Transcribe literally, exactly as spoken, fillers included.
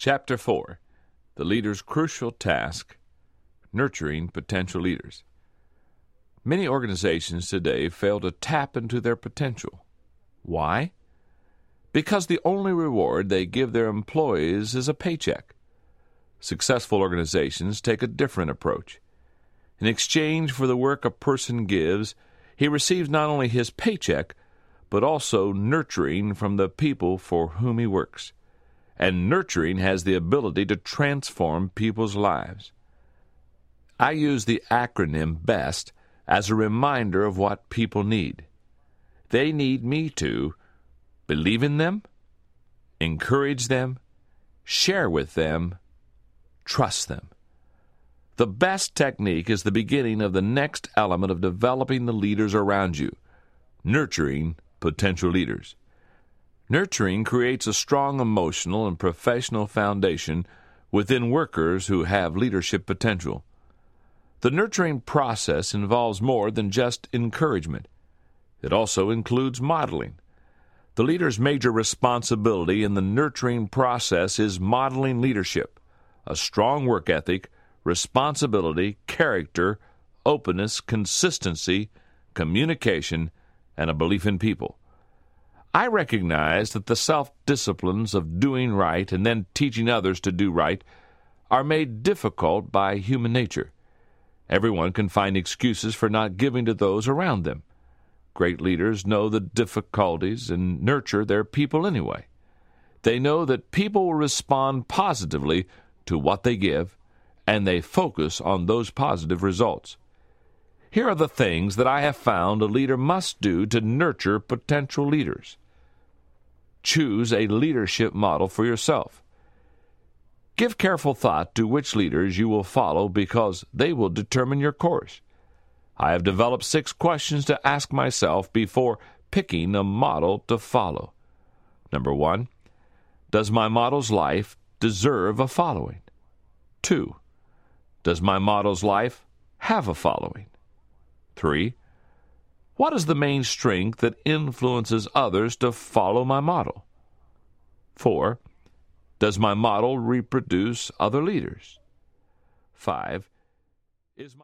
Chapter four, The Leader's Crucial Task, Nurturing Potential Leaders. Many organizations today fail to tap into their potential. Why? Because the only reward they give their employees is a paycheck. Successful organizations take a different approach. In exchange for the work a person gives, he receives not only his paycheck, but also nurturing from the people for whom he works. And nurturing has the ability to transform people's lives. I use the acronym BEST as a reminder of what people need. They need me to believe in them, encourage them, share with them, trust them. The BEST technique is the beginning of the next element of developing the leaders around you, nurturing potential leaders. Nurturing creates a strong emotional and professional foundation within workers who have leadership potential. The nurturing process involves more than just encouragement. It also includes modeling. The leader's major responsibility in the nurturing process is modeling leadership, a strong work ethic, responsibility, character, openness, consistency, communication, and a belief in people. I recognize that the self-disciplines of doing right and then teaching others to do right are made difficult by human nature. Everyone can find excuses for not giving to those around them. Great leaders know the difficulties and nurture their people anyway. They know that people will respond positively to what they give, and they focus on those positive results. Here are the things that I have found a leader must do to nurture potential leaders. Choose a leadership model for yourself. Give careful thought to which leaders you will follow because they will determine your course. I have developed six questions to ask myself before picking a model to follow. Number one, does my model's life deserve a following? Two, does my model's life have a following? Three, what is the main strength that influences others to follow my model? Four, does my model reproduce other leaders? Five, is my